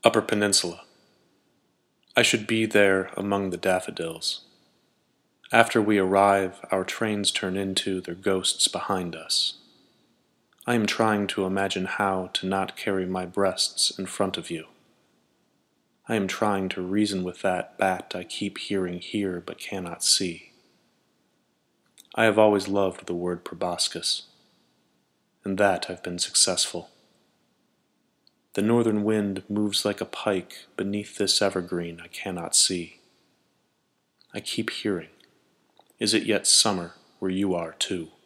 Upper Peninsula. I should be there among the daffodils. After we arrive, our trains turn into their ghosts behind us. I am trying to imagine how to not carry my breasts in front of you. I am trying to reason with that bat I keep hearing here but cannot see. I have always loved the word proboscis. In that I've been successful. The northern wind moves like a pike beneath this evergreen I cannot see. I keep hearing, is it yet summer where you are too?